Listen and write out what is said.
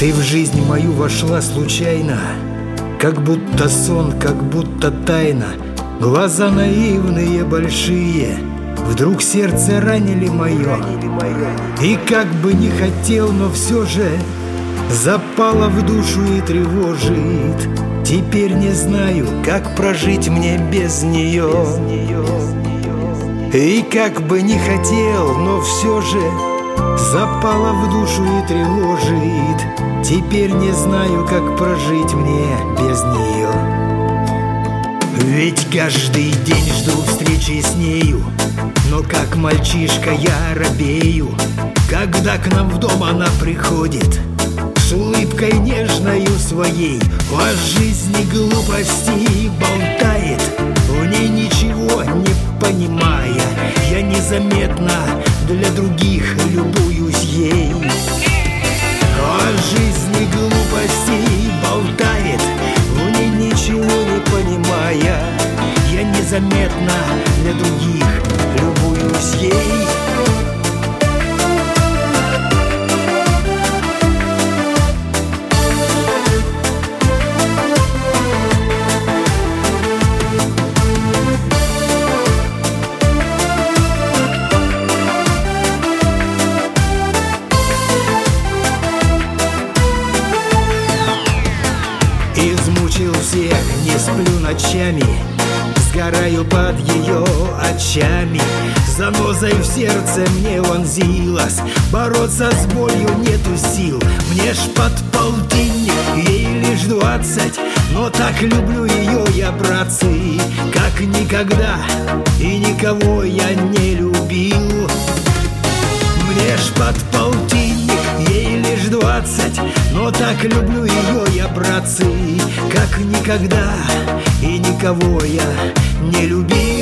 Ты в жизнь мою вошла случайно, как будто сон, как будто тайна. Глаза наивные, большие, вдруг сердце ранили мое. И как бы не хотел, но все же запало в душу и тревожит. Теперь не знаю, как прожить мне без нее. И как бы не хотел, но все же запало в душу и тревожит. Теперь не знаю, как прожить мне без нее. Ведь каждый день жду встречи с нею, но как мальчишка я робею, когда к нам в дом она приходит с улыбкой нежною своей. О жизни глупости болтает, в ней ничего не понимая. Я незаметно для других любуюсь ей. О жизни глупости болтает, в ней ничего не понимая. Я незаметно для других любуюсь ей. Измучил всех, не сплю ночами, сгораю под ее очами. Занозой в сердце мне вонзилась, бороться с болью нету сил. Мне ж под полтинник, ей лишь 20, но так люблю ее я, братцы, как никогда, и никого я не любил. Мне ж под полтинник, ей лишь 20, но так люблю ее я, братцы, как никогда, и никого я не любил.